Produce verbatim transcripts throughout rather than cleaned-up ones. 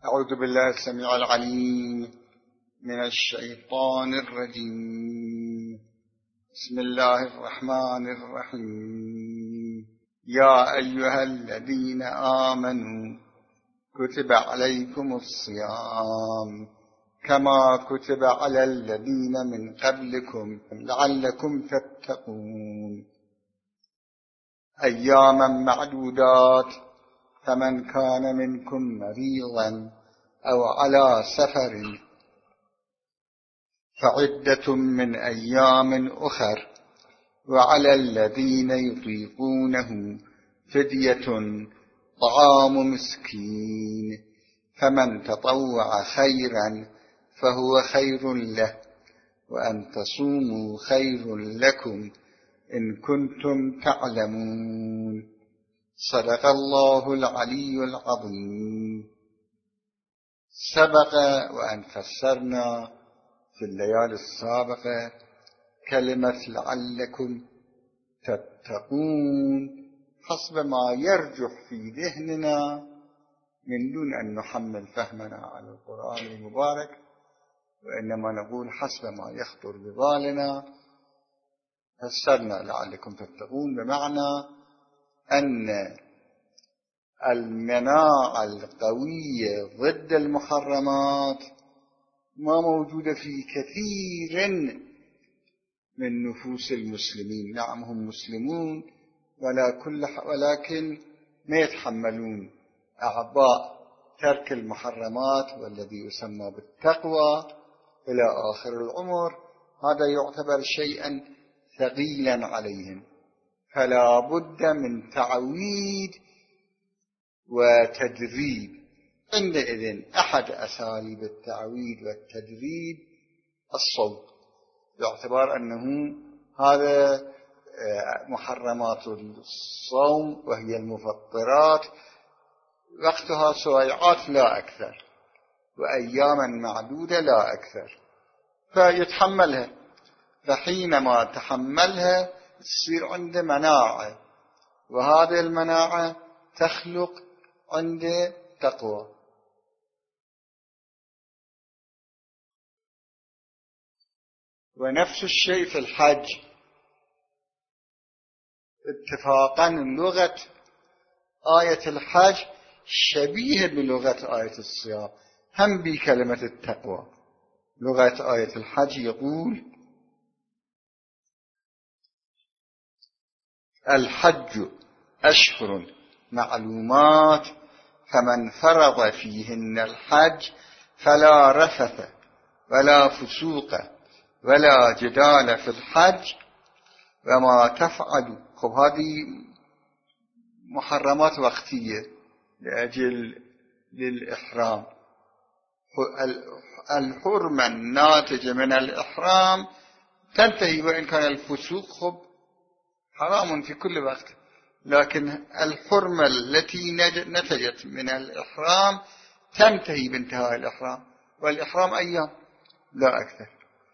أعوذ بالله السميع العليم من الشيطان الرجيم. بسم الله الرحمن الرحيم. يا أيها الذين آمنوا كتب عليكم الصيام كما كتب على الذين من قبلكم لعلكم تتقون أياما معدودات فمن كان منكم مريضا أو على سفر فعدة من أيام أخر وعلى الذين يطيقونه فدية طعام مسكين فمن تطوع خيرا فهو خير له وأن تصوموا خير لكم إن كنتم تعلمون. صدق الله العلي العظيم. سبق وأن فسرنا في الليالي السابقة كلمة لعلكم تتقون حسب ما يرجح في ذهننا من دون أن نحمل فهمنا على القرآن المبارك، وإنما نقول حسب ما يخطر ببالنا. فسرنا لعلكم تتقون بمعنى أن المناعة القوية ضد المحرمات ما موجودة في كثير من نفوس المسلمين. نعم هم مسلمون ولا كل ولكن ما يتحملون أعباء ترك المحرمات والذي يسمى بالتقوى إلى آخر العمر. هذا يعتبر شيئا ثقيلا عليهم، فلا بد من تعويد وتدريب. عندئذ أحد أساليب التعويد والتدريب الصوم، باعتبار أنه هذا محرمات الصوم وهي المفطرات وقتها سويعات لا أكثر وأياما معدودة لا أكثر، فيتحملها. فحينما تحملها تصير عنده مناعة، وهذه المناعة تخلق عنده تقوى. ونفس الشيء في الحج، اتفاقا لغة آية الحج شبيه بلغة آية الصيام، هم بكلمة التقوى. لغة آية الحج يقول الحج أشهر معلومات فمن فرض فيهن الحج فلا رفث ولا فسوق ولا جدال في الحج وما تفعل. خب هذه محرمات وقتية لأجل للإحرام. الحرمة الناتجة من الإحرام تنتهي، وإن كان الفسوق خب حرام في كل وقت، لكن الحرمة التي نتجت من الإحرام تنتهي بانتهاء الإحرام، والإحرام أيام لا أكثر.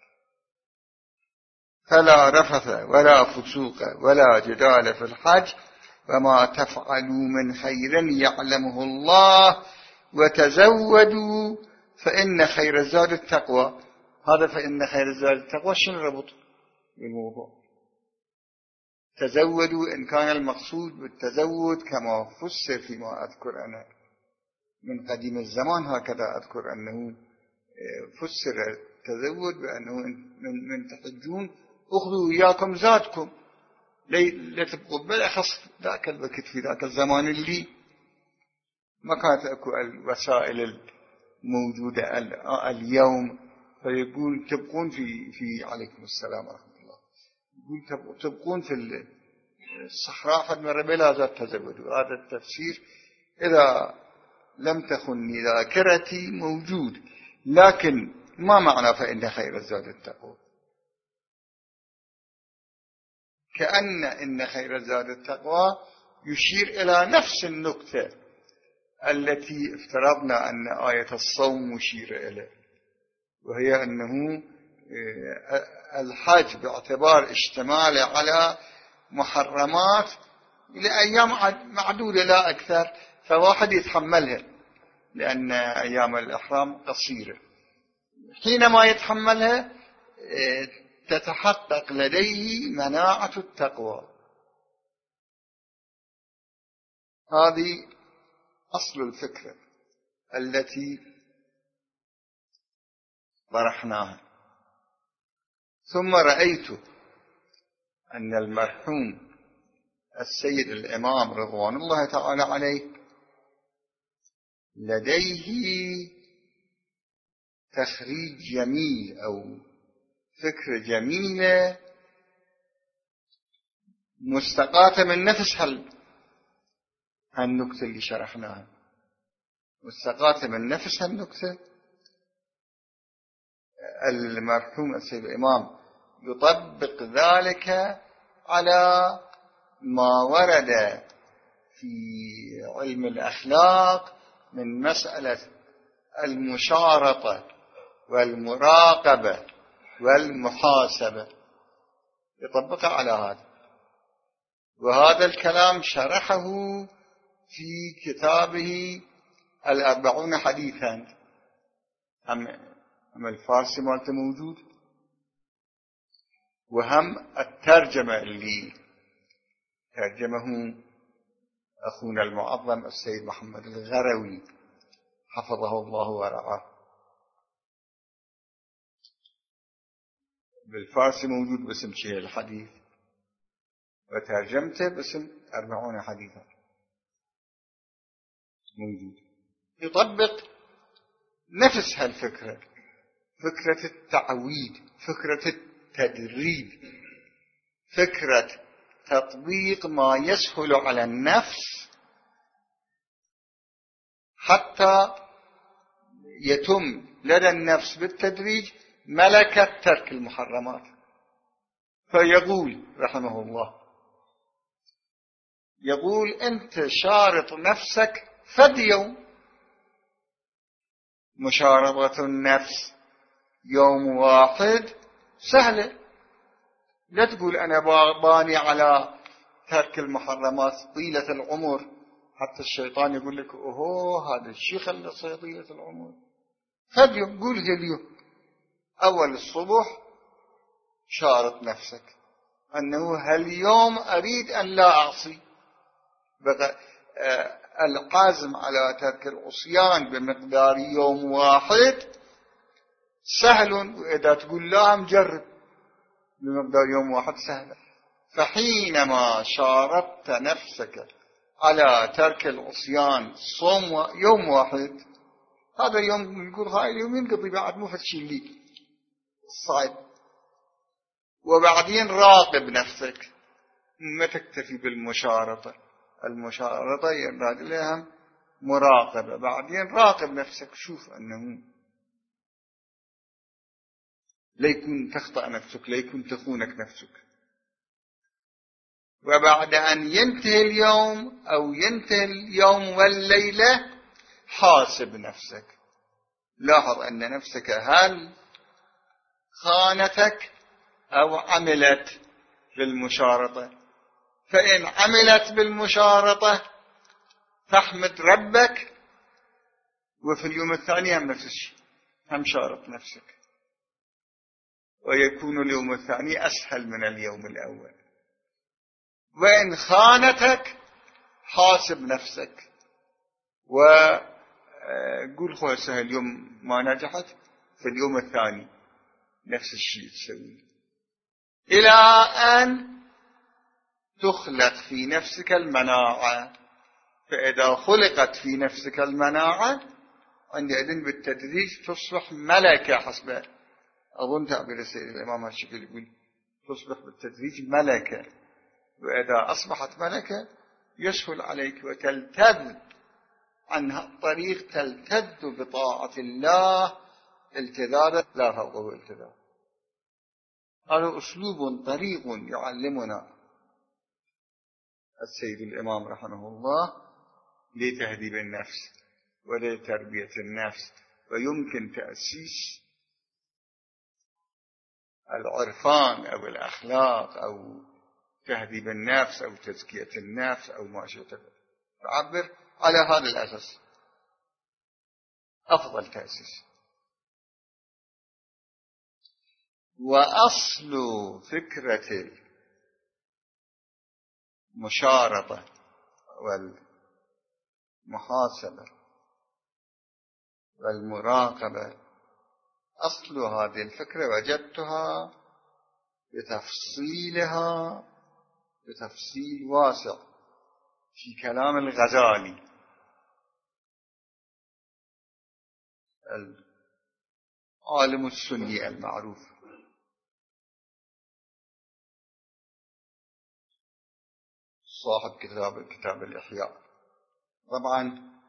فلا رفث ولا فسوق ولا جدال في الحج وما تفعلوا من خير يعلمه الله وتزودوا فإن خير الزاد التقوى. هذا فإن خير الزاد التقوى شنو ربط بالموضوع؟ تزودوا إن كان المقصود بالتزود كما فسر فيما أذكر أنا من قديم الزمان، هكذا أذكر أنه فسر التزود بأنه من, من تحجون أخذوا إياكم زادكم لتبقوا بالأخص ذاك الوقت في ذاك الزمان اللي ما كانت أكو الوسائل الموجودة اليوم، فيقول تبقون في في عليكم السلام ورحمة الله، يقول تبقون في الصحراء فدمر بلا ذات تزودوا. هذا التفسير إذا لم تخن ذاكرتي موجود، لكن ما معنى فإن خير الزاد التقوى؟ كأن إن خير الزاد التقوى يشير إلى نفس النقطة التي افترضنا أن آية الصوم مشيرة إليه، وهي أنه الحج باعتبار اشتماله على محرمات لأيام معدودة لا أكثر، فواحد يتحملها. لأن أيام الإحرام قصيرة. حينما يتحملها تتحقق لديه مناعة التقوى. هذه أصل الفكرة التي طرحناها. ثم رأيت أن المرحوم السيد الإمام رضوان الله تعالى عليه لديه تخريج جميل أو فكرة جميلة مستقاة من نفس هالنكتة اللي شرحناها، مستقاة من نفس هالنكتة. المرحوم السيد الإمام يطبق ذلك على ما ورد في علم الأخلاق من مسألة المشارطة والمراقبة والمحاسبة، يطبقها على هذا. وهذا الكلام شرحه في كتابه الأربعون حديثا، هم الفارسي مالته موجود، وهم الترجمة اللي ترجمه أخونا المعظم السيد محمد الغروي حفظه الله ورعاه. بالفارسي موجود باسم شيء الحديث، وترجمته باسم أربعون حديثا موجود. يطبق نفس هالفكرة، فكرة التعويد، فكرة التدريب، فكرة تطبيق ما يسهل على النفس حتى يتم لدى النفس بالتدريج ملكة ترك المحرمات. فيقول رحمه الله، يقول أنت شارط نفسك فد يوم، مشارطة النفس يوم واحد سهلة. لا تقول أنا باني على ترك المحرمات طيلة العمر، حتى الشيطان يقول لك أوه هذا الشيء خلى يصير طيلة العمر. فد يوم، قول اليوم أول الصبح شارط نفسك أنه هاليوم أريد أن لا أعصي. بقى آه العزم على ترك العصيان بمقدار يوم واحد سهل، وإذا تقول لا مجرب بمقدار يوم واحد سهل. فحينما شارطت نفسك على ترك العصيان صوم يوم واحد، هذا اليوم يقول هاي اليوم ينقضي بعد مو فد شيء لي صعب. وبعدين راقب نفسك، ما تكتفي بالمشارطة، المشارطة يراد لها مراقبة. بعدين راقب نفسك، شوف أنه ليكن تخطأ نفسك، ليكن تخونك نفسك. وبعد أن ينتهي اليوم أو ينتهي اليوم والليلة حاسب نفسك، لاحظ أن نفسك هل خانتك أو عملت بالمشارطة. فإن عملت بالمشارطة فاحمد ربك، وفي اليوم الثاني هم نفس الشيء، هم شارط نفسك، ويكون اليوم الثاني أسهل من اليوم الأول. وإن خانتك حاسب نفسك وقول خوسها اليوم ما نجحت، في اليوم الثاني نفس الشيء تسوي، إلى أن تخلق في نفسك المناعة. فإذا خلقت في نفسك المناعة عندئذ بالتدريج تصبح ملكة، حسب أظن تعبير السيد الإمام هالشكل يقول تصبح بالتدريج ملكة. وإذا أصبحت ملكة يسهل عليك وتلتذ عن الطريق، تلتذ بطاعة الله التذاذا لا فوقه التذاذ. هذا أسلوب طريق يعلمنا السيد الإمام رحمه الله لتهذيب النفس ولتربية النفس. ويمكن تأسيس العرفان أو الأخلاق أو تهذيب النفس أو تزكية النفس أو ما شئت تعبر على هذا الأساس. أفضل تأسيس. وأصل فكرة المشارطة والمحاسبة والمراقبة، أصل هذه الفكرة وجدتها بتفصيلها بتفصيل واسع في كلام الغزالي العالم السني المعروف، صاحب كتاب كتاب الإحياء. طبعا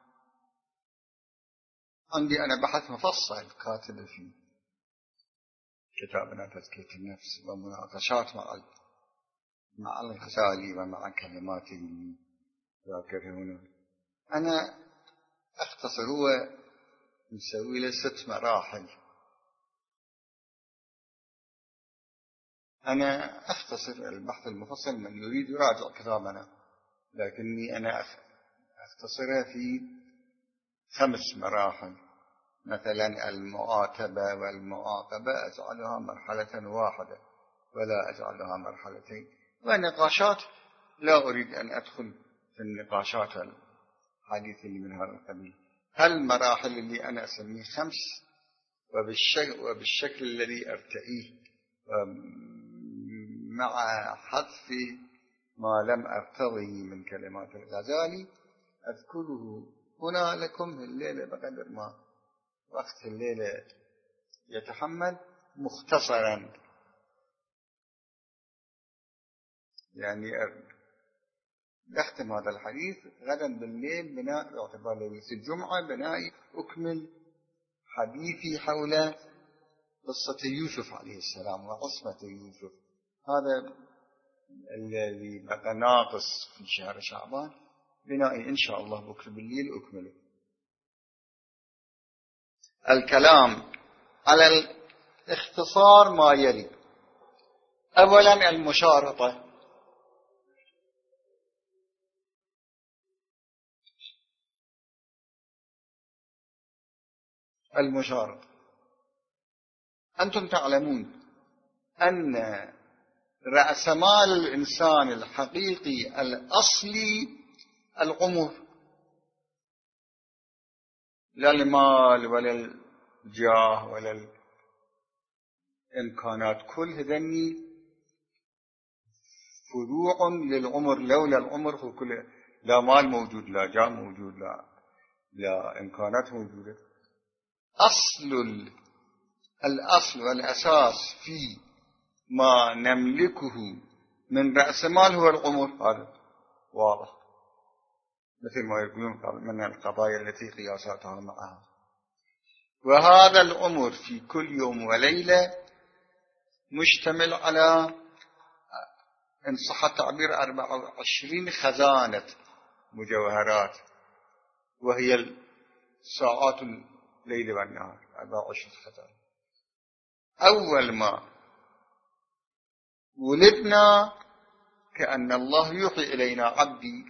عندي أنا بحث مفصل كاتب في كتابنا تزكية النفس ومناقشات مع مع الغزالي ومع كلماته ذاكره هنا. أنا أختصر، هو نسوي له ست مراحل. أنا أختصر البحث المفصل، من يريد يراجع كتابنا، لكني أنا أختصرها في خمس مراحل. مثلا المعاتبة والمعاقبة أجعلها مرحلة واحدة ولا أجعلها مرحلتين، ونقاشات لا أريد أن أدخل في النقاشات الحديث اللي من هذا القبيل. هالمراحل اللي أنا أسميه خمس، وبالشكل, وبالشكل الذي أرتئيه مع حذف ما لم أرتضي من كلمات الغزالي أذكره هنا لكم الليلة بقدر ما وقت الليلة يتحمل، مختصرا. يعني نختم هذا الحديث غدا بالليل بناء باعتبار ليلة الجمعة، بناء أكمل حديثي حول قصة يوسف عليه السلام وعصمة يوسف. هذا الذي بقى ناقص في شهر شعبان، بنائي إن شاء الله بكرة بالليل أكمله. الكلام على الاختصار ما يلي: أولا المشارطة. المشارطة أنتم تعلمون أن رأس مال الإنسان الحقيقي الأصلي العمر، لا المال ولا الجاه ولا الإمكانات، كل هذني فروع للعمر. لولا العمر هو كله لا مال موجود، لا جاه موجود، لا لا إمكانات موجودة. أصل الأصل والأساس في ما نملكه من رأس مال هو العمر، هذا واضح، مثل ما يقولون من القضايا التي قياساتها معها. وهذا العمر في كل يوم وليلة مشتمل على، إن صح التعبير، أربعة وعشرين خزانة مجوهرات، وهي ساعات الليل والنهار، أربعة وعشرين خزانة. أول ما ولدنا كأن الله يوحي إلينا: عبدي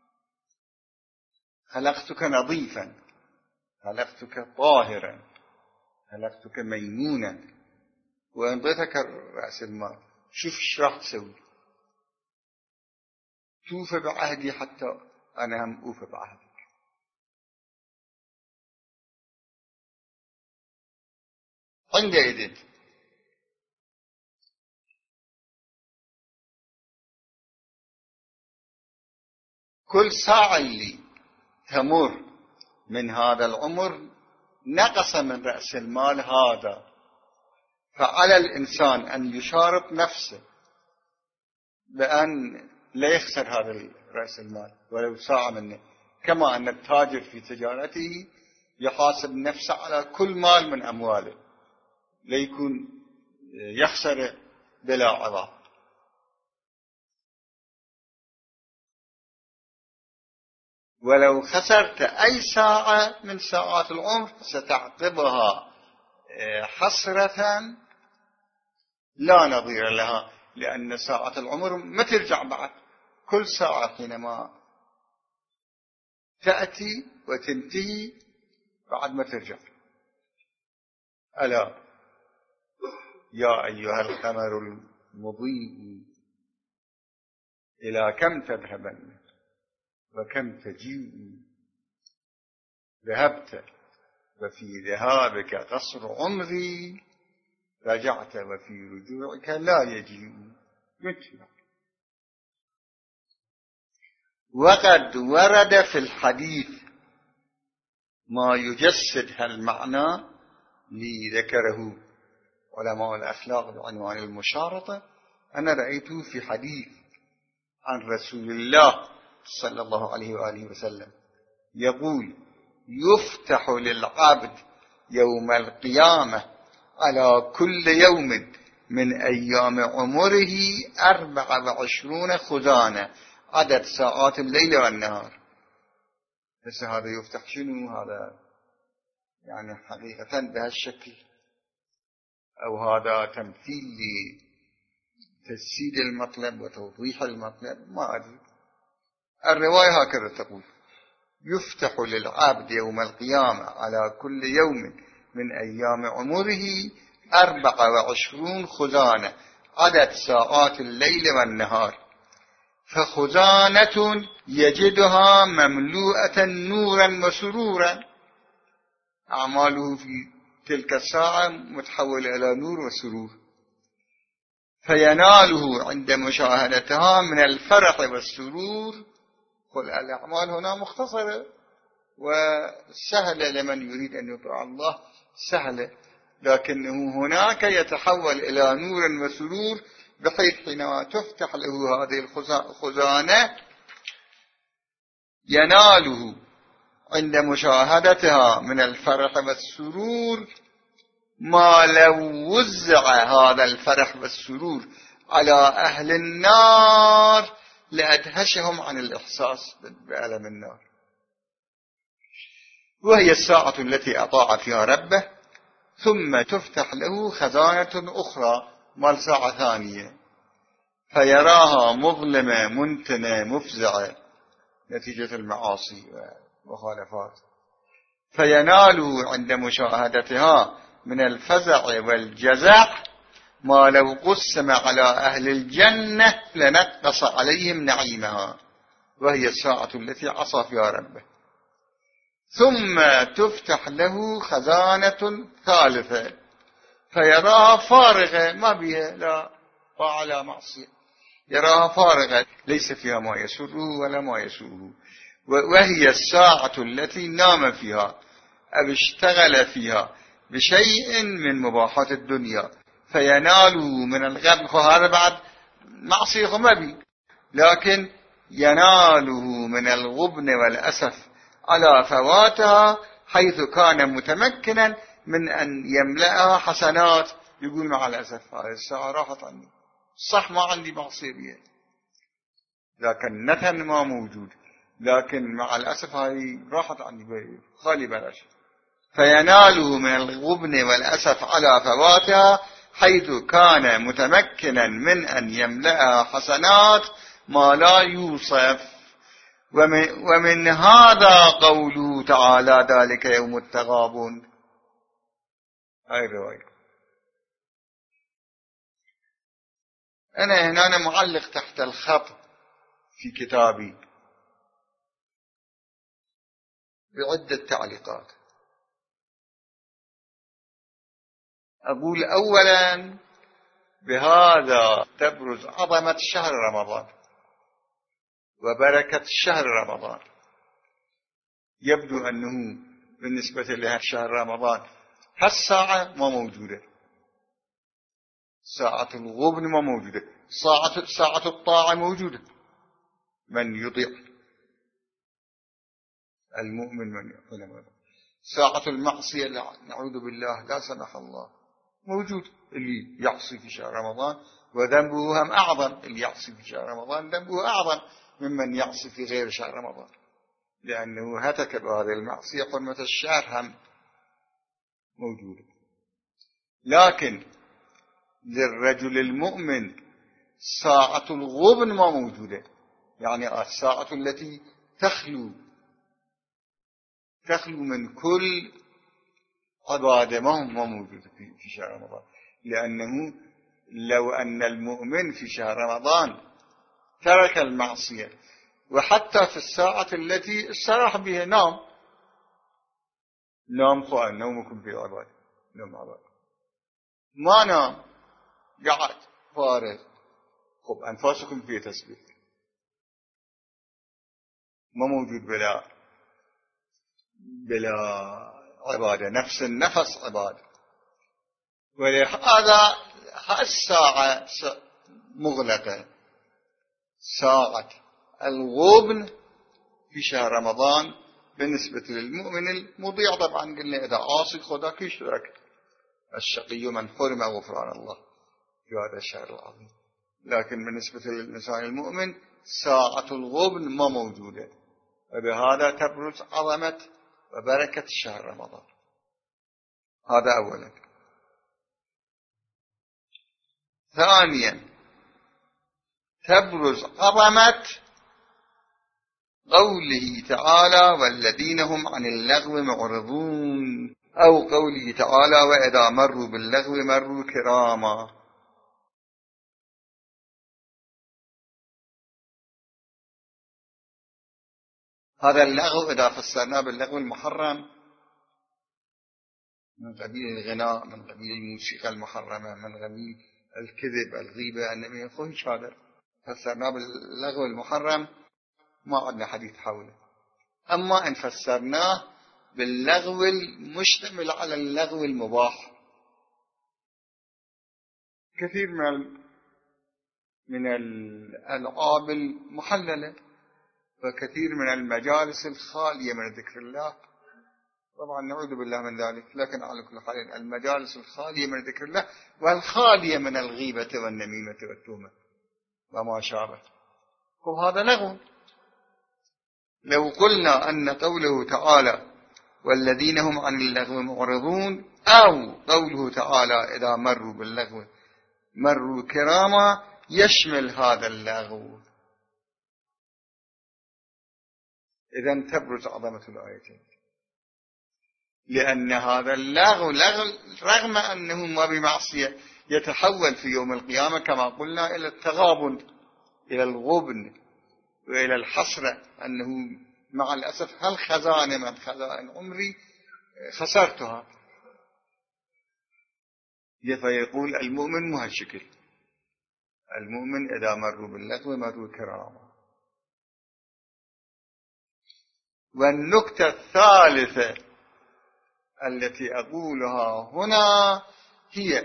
خلقتك نظيفا، خلقتك طاهرا، خلقتك ميمونا، وانضيتك رأس المال. شوف ايش راح تسوي؟ توفى بعهدي حتى أنا هم أوفى بعهدك. عندئذ كل ساعة اللي تمر من هذا العمر نقص من رأس المال هذا، فعلى الإنسان أن يشارط نفسه بأن لا يخسر هذا رأس المال ولو ساعة منه، كما أن التاجر في تجارته يحاسب نفسه على كل مال من أمواله ليكون يخسر بلا عذاب. ولو خسرت أي ساعة من ساعات العمر ستعقبها حسرة لا نظير لها، لأن ساعة العمر ما ترجع بعد. كل ساعة حينما تأتي وتنتهي بعد ما ترجع. ألا يا أيها القمر المضيء إلى كم تذهبن وكم تجيء، ذهبت وفي ذهابك قصر عمري، رجعت وفي رجوعك لا يجيء. وقد ورد في الحديث ما يجسد هالمعنى لذكره علماء الأخلاق بعنوان المشارطة. أنا رأيته في حديث عن رسول الله صلى الله عليه وآله وسلم يقول: يفتح للعبد يوم القيامة على كل يوم من أيام عمره أربع وعشرون خزانة، عدد ساعات الليل والنهار. بس هذا يفتح شنو؟ هذا يعني حقيقة بهالشكل، أو هذا تمثيل لتجسيد المطلب وتوضيح المطلب؟ ما أدري. الرواية هكذا تقول: يفتح للعبد يوم القيامة على كل يوم من أيام عمره أربع وعشرون خزانة، عدد ساعات الليل والنهار، فخزانة يجدها مملوءة نورا وسرورا. أعماله في تلك الساعة متحولة إلى نور وسرور، فيناله عند مشاهدتها من الفرح والسرور. قل الأعمال هنا مختصرة وسهلة لمن يريد أن يطيع الله، سهلة، لكنه هناك يتحول إلى نور وسرور، بحيث حينما تفتح له هذه الخزانة يناله عند مشاهدتها من الفرح والسرور ما لو وزع هذا الفرح والسرور على أهل النار لأدهشهم عن الإحساس بألم النار. وهي الساعة التي أطاع فيها ربه، ثم تفتح له خزانة أخرى مال ساعة ثانية، فيراها مظلمة منتنة مفزعة نتيجة المعاصي والمخالفات، فيناله عند مشاهدتها من الفزع والجزع ما لو قسم على أهل الجنة لنقص عليهم نعيمها. وهي الساعة التي عصى فيها ربه. ثم تفتح له خزانة ثالثة فيراها فارغة، ما بها لا طاعة لا معصية، يراها فارغة ليس فيها ما يسره ولا ما يسوءه. وهي الساعة التي نام فيها أو اشتغل فيها بشيء من مباحات الدنيا فيناله من الغبن. هذا بعد معصية ما بي، لكن يناله من الغبن والأسف على فواتها، حيث كان متمكنا من أن يملأها حسنات. يقول مع الأسف هذه الساعة راحت عني، صح ما عندي معصية بها، لكن نتن ما موجود، لكن مع الأسف هذه راحت عني خالي بلاش. فيناله من الغبن والأسف على فواتها، حيث كان متمكنا من أن يملأها حسنات ما لا يوصف. ومن, ومن هذا قوله تعالى: ذلك يوم التغابن. هاي الرواية. أنا هنا أنا معلق تحت الخط في كتابي بعدة تعليقات. أقول أولا: بهذا تبرز عظمة شهر رمضان وبركة شهر رمضان. يبدو أنه بالنسبة لشهر رمضان هالساعة ما موجودة، ساعة الغبن ما موجودة، ساعة, ساعة الطاعة موجودة، من يطيع المؤمن من يطيع. ساعة المعصية نعوذ بالله لا سمح الله موجود، اللي يعصي في شهر رمضان وذنبه هم أعظم، اللي يعصي في شهر رمضان ذنبه أعظم ممن يعصي في غير شهر رمضان، لأنه هتك بهذه المعصية حرمة الشهر هم موجودة. لكن للرجل المؤمن ساعة الغبن ما موجودة، يعني الساعة التي تخلو تخلو من كل عبادة ما هو موجود في شهر رمضان، لأنه لو أن المؤمن في شهر رمضان ترك المعصية وحتى في الساعة التي استراح بها نام نام خو نومكم في عبادة، نوم عبادة ما نام قعد فارغ، خب أنفاسكم في تسبيح ما موجود بلا بلا عبادة، نفس النفس عبادة. ولهذا الساعة مغلقة، ساعة الغبن في شهر رمضان بالنسبة للمؤمن المضيع. طبعا قلنا إذا عاصي خداك يشترك، الشقي من حرم غفران الله في هذا الشهر العظيم. لكن بالنسبة للإنسان المؤمن ساعة الغبن ما موجودة، وبهذا تبرز عظمة وبركة شهر رمضان. هذا أولا. ثانيا تبرز عظمة قوله تعالى والذين هم عن اللغو معرضون، أو قوله تعالى وإذا مروا باللغو مروا كراما. هذا اللغو إذا فسرناه باللغو المحرم من قبيل الغناء، من قبيل الموسيقى المحرمة، من قبيل الكذب، الغيبة، النميمة، فهمش هذا فسرناه باللغو المحرم ما عندنا حديث حوله. أما إن فسرناه باللغو المشتمل على اللغو المباح، كثير من من الألعاب المحللة وكثير من المجالس الخالية من ذكر الله، طبعا نعوذ بالله من ذلك، لكن على كل حال المجالس الخالية من ذكر الله والخالية من الغيبة والنميمة والتهمة وما شابه، وهذا لغو. لو قلنا أن قوله تعالى والذين هم عن اللغو معرضون، أو قوله تعالى إذا مروا باللغو مروا كراما، يشمل هذا اللغو، إذن تبرز عظمة الآيتين. لأن هذا اللغو لغو رغم أنه ما بمعصية يتحول في يوم القيامة كما قلنا إلى التغابن، إلى الغبن، وإلى الحسرة، أنه مع الأسف هل خزانة من خزائن عمري خسرتها. فيقول المؤمن مهالشكل، المؤمن إذا مروا باللغو مروا كراما. والنكتة الثالثة التي أقولها هنا هي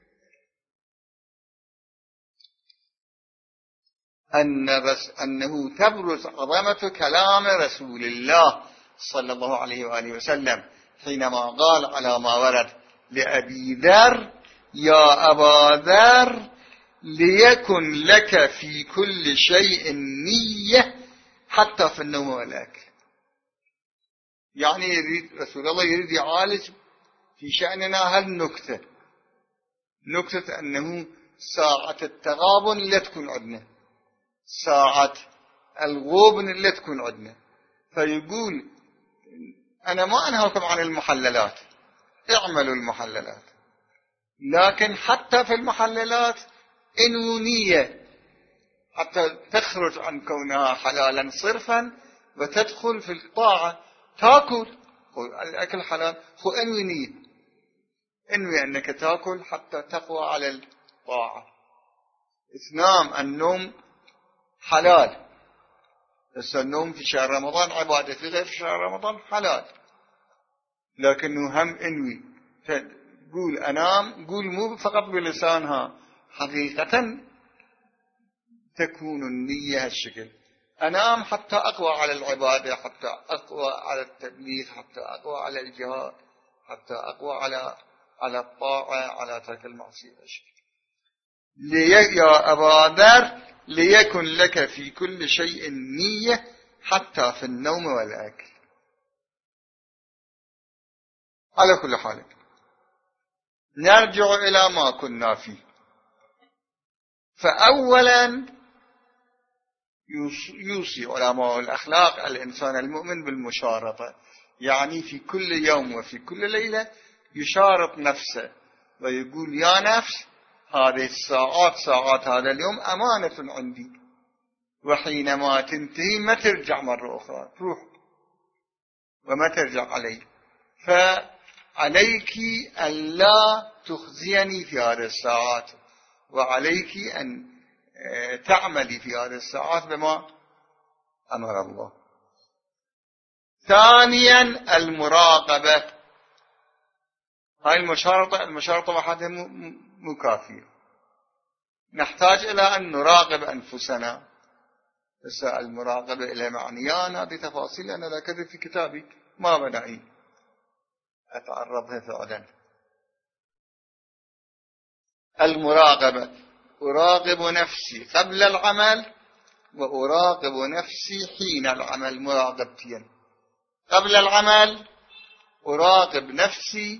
أن بس أنه تبرز عظمة كلام رسول الله صلى الله عليه وآله وسلم حينما قال على ما ورد لأبي ذر يا أبا ذر ليكن لك في كل شيء نية حتى في النوم والأكل. يعني يريد رسول الله يريد يعالج في شأننا هالنكتة، نكتة أنه ساعة التغابن لا تكون عندنا، ساعة الغبن لا تكون عندنا. فيقول أنا ما أنهاكم عن المحللات، اعملوا المحللات، لكن حتى في المحللات انووا نية حتى تخرج عن كونها حلالا صرفا وتدخل في الطاعة. تاكل الأكل حلال، خو انوي نية، انوي أنك تاكل حتى تقوى على الطاعة. تنام، النوم حلال، بس النوم في شهر رمضان عبادة، في غير شهر رمضان حلال، لكنه هم انوي تقول أنام، قول مو فقط بلسانها، حقيقة تكون النية هالشكل، أنام حتى أقوى على العبادة، حتى أقوى على التبليغ، حتى أقوى على الجهاد، حتى أقوى على على الطاعة، على ترك المعصية. يا أبا ذر ليكن لك في كل شيء نية حتى في النوم والأكل. على كل حال نرجع إلى ما كنا فيه. فأولا يوصي علماء الأخلاق الإنسان المؤمن بالمشارطة، يعني في كل يوم وفي كل ليلة يشارط نفسه ويقول يا نفس هذه الساعات ساعات هذا اليوم أمانة عندي، وحينما تنتهي ما ترجع مرة أخرى، تروح وما ترجع علي، فعليك أن لا تخزيني في هذه الساعات، وعليك أن تعملي في هذه الساعات بما أمر الله. ثانيا المراقبة، هاي المشارطة المشارطة وحدها مو كافية، نحتاج إلى أن نراقب أنفسنا. بس المراقبة إلى معنيان، هذه تفاصيل أنا لا كذب في كتابي ما بدأي أتعرضها فعلا. المراقبة، أراقب نفسي قبل العمل وأراقب نفسي حين العمل، مراقبتين. قبل العمل أراقب نفسي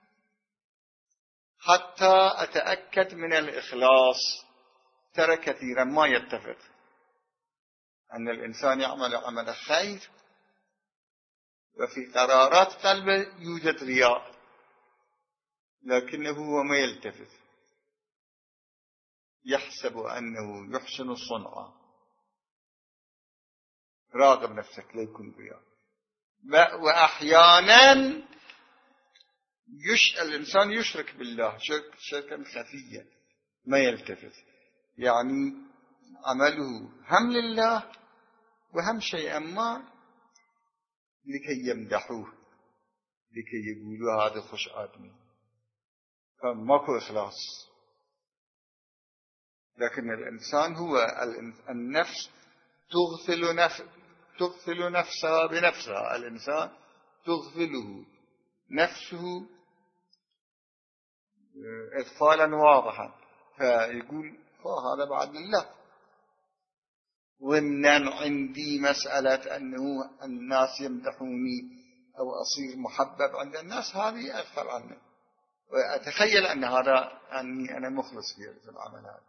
حتى أتأكد من الإخلاص. ترى كثيرا ما يتفق أن الإنسان يعمل عمل خير وفي قرارات قلبه يوجد رياء، لكنه هو ما يلتفت، يحسب أنه يحسن الصنعة. راقب نفسك لا يكون رياء. وأحيانا يش الإنسان يشرك بالله شرك شركا خفيا ما يلتفت، يعني عمله هم لله وهم شيئا ما لكي يمدحوه، لكي يقولوا هذا خوش آدمي، فماكو إخلاص. لكن الإنسان هو النفس تغفل نفس تغفل نفسها بنفسها، الإنسان تغفله نفسه إغفالا واضحا، فيقول هذا بعد لله. ضمنا عندي مسألة أنه الناس يمدحوني أو أصير محبب عند الناس، هذه أغفل عنه وأتخيل أن هذا أني أنا مخلص في العمل هذا.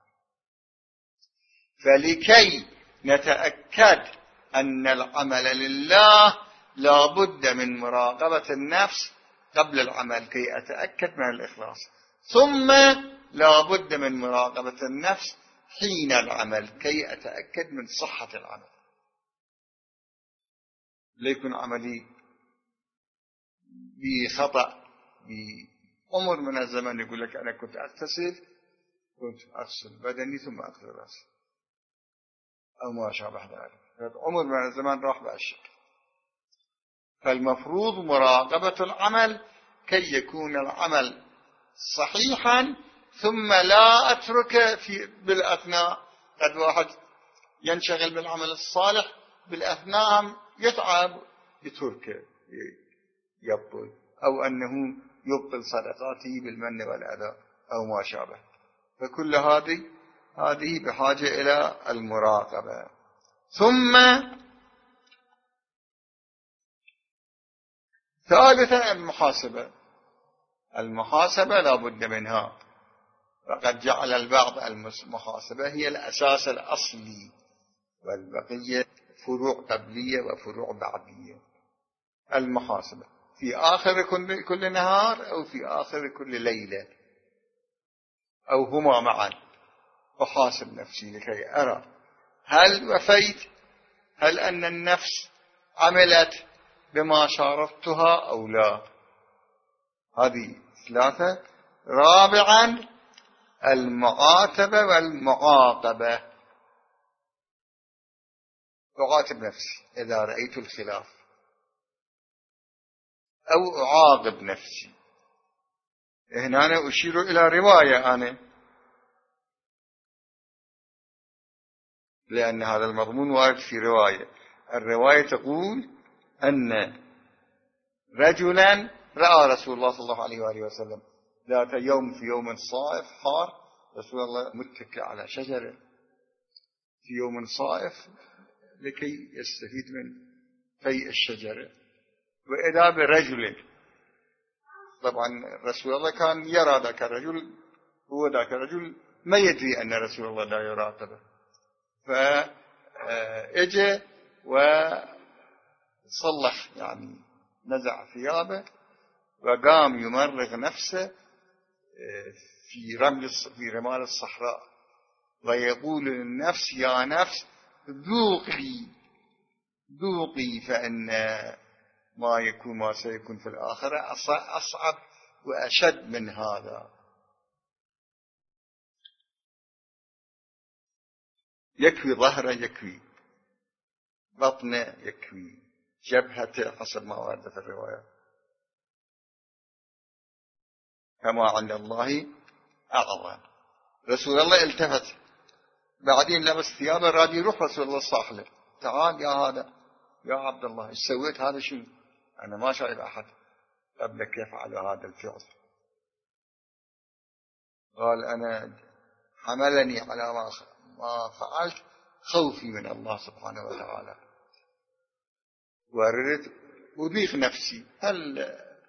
فلكي نتأكد أن العمل لله لا بد من مراقبة النفس قبل العمل كي أتأكد من الإخلاص، ثم لا بد من مراقبة النفس حين العمل كي أتأكد من صحة العمل. ليكن عملي بخطأ بعمر من الزمن، يقول لك أنا كنت أغتسل كنت أغسل بدني ثم أغسل رأسي أو ما شابه ذلك، عمر من الزمان راح بأشياء. فالمفروض مراقبة العمل كي يكون العمل صحيحا، ثم لا أترك في بالأثناء. قد واحد ينشغل بالعمل الصالح بالأثناء يتعب يتركه يبطل، أو أنه يبطل صدقاته بالمن والأذى أو ما شابه. فكل هذه هذه بحاجة إلى المراقبة. ثم ثالثا المحاسبة. المحاسبة لا بد منها، وقد جعل البعض المحاسبة هي الأساس الأصلي، والبقية فروع قبلية وفروع بعدية. المحاسبة في آخر كل, كل نهار أو في آخر كل ليلة أو هما معا، أحاسب نفسي لكي أرى هل وفيت، هل أن النفس عملت بما شارطتها أو لا. هذه ثلاثة. رابعا المعاتبة والمعاقبة. أعاتب نفسي إذا رأيت الخلاف أو أعاقب نفسي. هنا أنا أشير إلى رواية أنا، لأن هذا المضمون وارد في رواية. الرواية تقول أن رجلا رأى رسول الله صلى الله عليه وآله وسلم ذات يوم في يوم صائف حار، رسول الله متكئ على شجرة في يوم صائف لكي يستفيد من في الشجرة، وإذا برجل. طبعا رسول الله كان يرى ذاك الرجل، هو ذاك الرجل ما يدري أن رسول الله لا يراقبه، فأجى وصلح يعني نزع ثيابه وقام يمرغ نفسه في رمل في رمال الصحراء ويقول للنفس يا نفس ذوقي ذوقي فإن ما يكون ما سيكون في الآخرة أصعب وأشد من هذا. يكوي ظهره، يكوي بطنه، يكوي جبهته حسب ما ورد في الرواية. كما عند الله أعظم. رسول الله التفت بعدين لبس ثيابه راد يروح رسول الله صاحله تعال يا هذا يا عبد الله ايش سويت هذا شو؟ أنا ما شايف أحد قبلك يفعل هذا الفعل. قال أنا حملني على ما ما فعلت خوفي من الله سبحانه وتعالى، وردت أضيق نفسي هل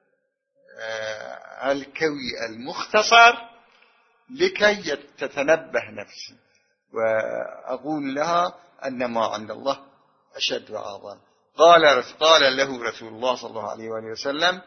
الكوي المختصر لكي تتنبه نفسي وأقول لها أن ما عند الله أشد وأعظم. قال قال له رسول الله صلى الله عليه وآله وسلم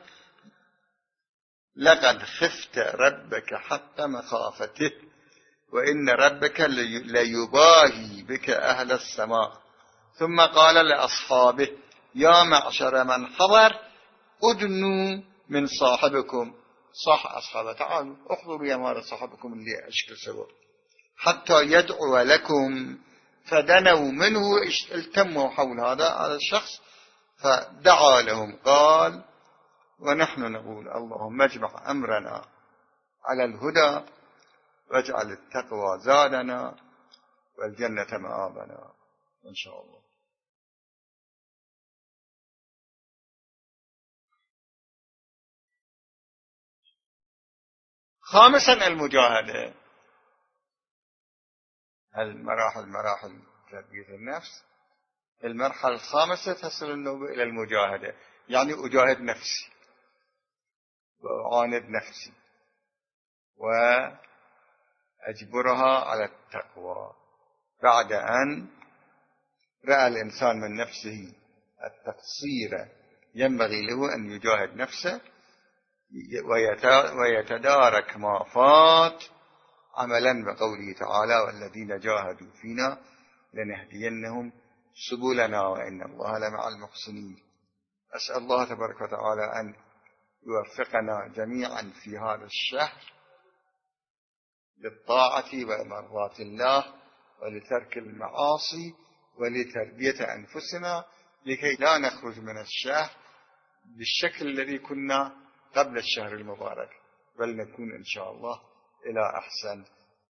لقد خفت ربك حق مخافته وإن ربك ليباهي بك أهل السماء. ثم قال لأصحابه يا معشر من حضر أدنوا من صاحبكم، صح أصحابه تعالوا احضروا يا مال صاحبكم اللي أشكل سوا حتى يدعو لكم. فدنوا منه التموا حول هذا هذا الشخص فدعا لهم. قال ونحن نقول اللهم اجمع أمرنا على الهدى واجعل التقوى زادنا والجنة مآبنا إن شاء الله. خامسا المجاهدة. المراحل مراحل تربية النفس. المرحلة الخامسة تصل النوبة إلى المجاهدة، يعني أجاهد نفسي وأعاند نفسي وأجبرها على التقوى. بعد أن رأى الإنسان من نفسه التقصير ينبغي له أن يجاهد نفسه ويتدارك ما فات عملا بقوله تعالى والذين جاهدوا فينا لنهدينهم سبلنا وإن الله لمع المحسنين. أسأل الله تبارك وتعالى أن يوفقنا جميعا في هذا الشهر للطاعة ومرضاة الله ولترك المعاصي ولتربية أنفسنا لكي لا نخرج من الشهر بالشكل الذي كنا قبل الشهر المبارك، بل نكون إن شاء الله إلى أحسن.